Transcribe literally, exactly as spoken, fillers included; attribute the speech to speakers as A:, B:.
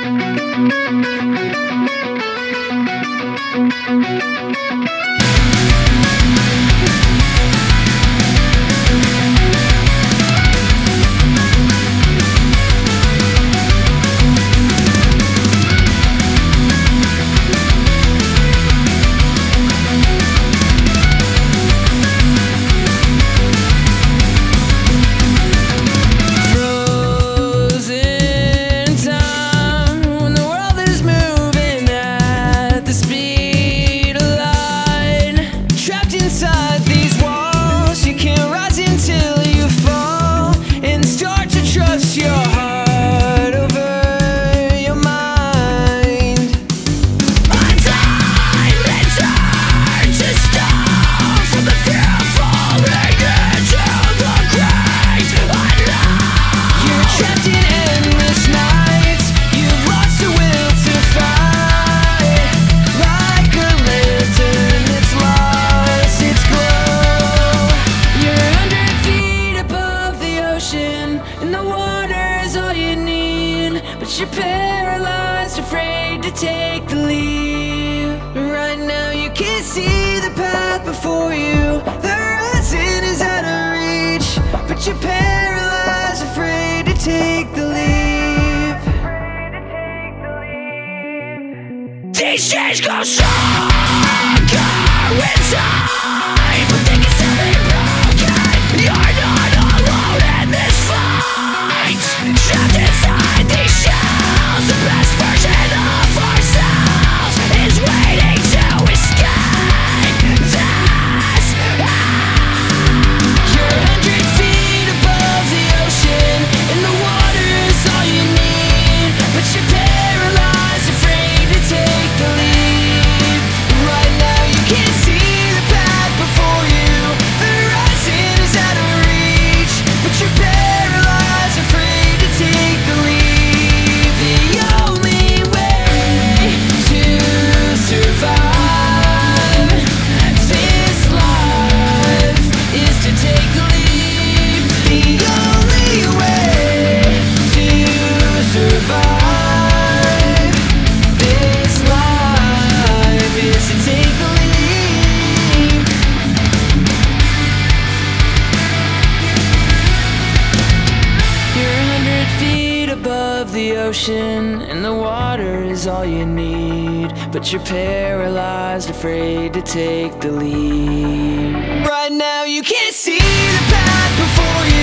A: But you're paralyzed, afraid to take the leap. Right now you can't see the path before you. The horizon is out of reach. But you're paralyzed, afraid to take the leap. These chains go stronger with time, but they can still be broken. You're not alone in this fight. Trapped inside these shells, the best version of ourselves is waiting to escape this. You're a hundred feet above the ocean, and the water is all you need. But you're paralyzed, afraid to take the leap. Right now you can't see the path before you. The horizon is out of reach. But you're paralyzed, afraid to take the leap. The only way to survive this life is to take the leap. The only way to survive this life is to take the leap. You're a hundred feet above the ocean, and the water is all you need. But you're paralyzed, afraid to take the leap. Right now you can't see the path before you.